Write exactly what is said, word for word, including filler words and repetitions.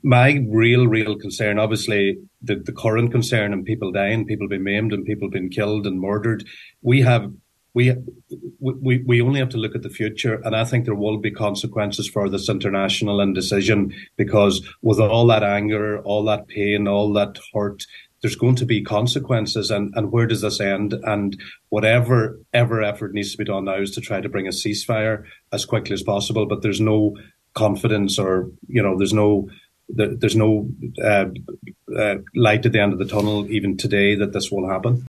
My real, real concern, obviously, the, the current concern and people dying, people being maimed and people being killed and murdered. We have, we, we, we only have to look at the future. And I think there will be consequences for this international indecision because with all that anger, all that pain, all that hurt, there's going to be consequences. And, and where does this end? And whatever ever effort needs to be done now is to try to bring a ceasefire as quickly as possible. But there's no confidence or, you know, there's no, there's no uh, uh, light at the end of the tunnel, even today, that this will happen.